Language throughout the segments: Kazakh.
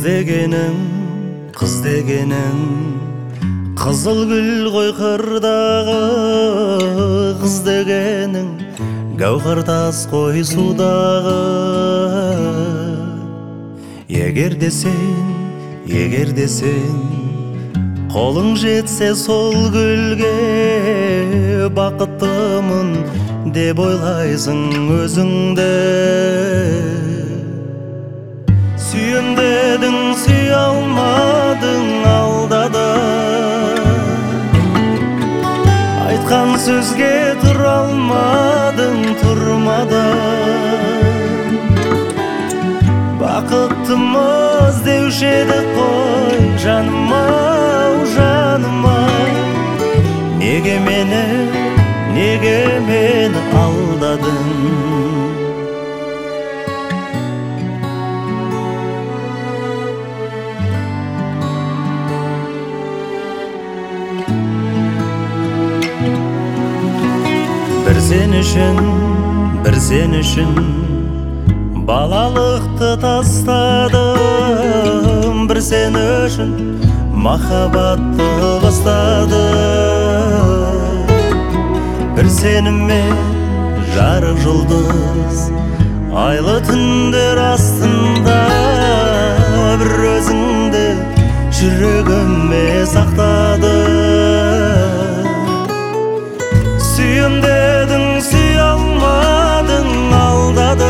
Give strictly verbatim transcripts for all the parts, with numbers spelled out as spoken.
дегенің, қыз дегенің қызыл гүл ғой қырдағы, қыз дегенің гауһар тас қой судағы. Егер де сен, егер де сен қолың жетсе сол гүлге, бақыттымын деп ойлайсың өзіңді. Сүйем дедің, сүйе алмадың, алдады. Айтқан сөзге тұра алмадың, тұрмады. Бақыттымыз деуші еді қой, жаным-ау, жаным-ау. Неге мені, неге мені алдадың? Бір сен үшін, бір сен үшін балалықты тастадым, бір сен үшін махаббатты бастадым. Бір сеніме жарық жұлдыз, айлы түндер астында, бір өзіңді жүрегіме сақтадым. Сүйем дедің, сүйе алмадың, алдады.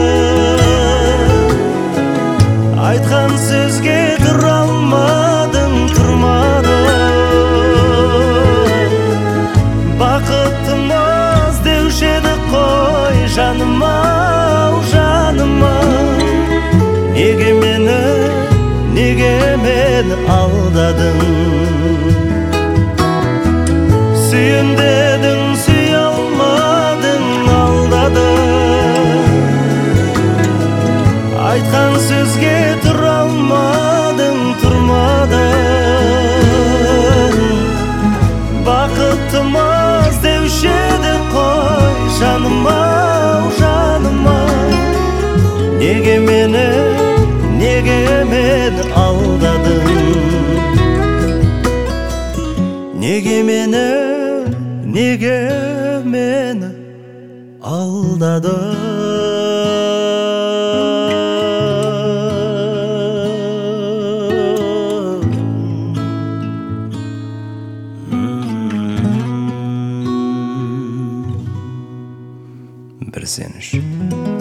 Айтқан сөзге тұра алмадың, тұрмады. Бақыттымыз деуші еді қой, жаным-ау, жаным-ау. Неге мені, неге мені алдадың? Сүйем дедің, сүйе алмадың, алдады. Айтқан сөзге тұра алмадың, тұрмады. Бақыттымыз деуші еді қой, жаным-ау, жаным-ау. Неге мені, неге мені алдадың? Неге мені, неге мені алдадың? Бір сен үшін.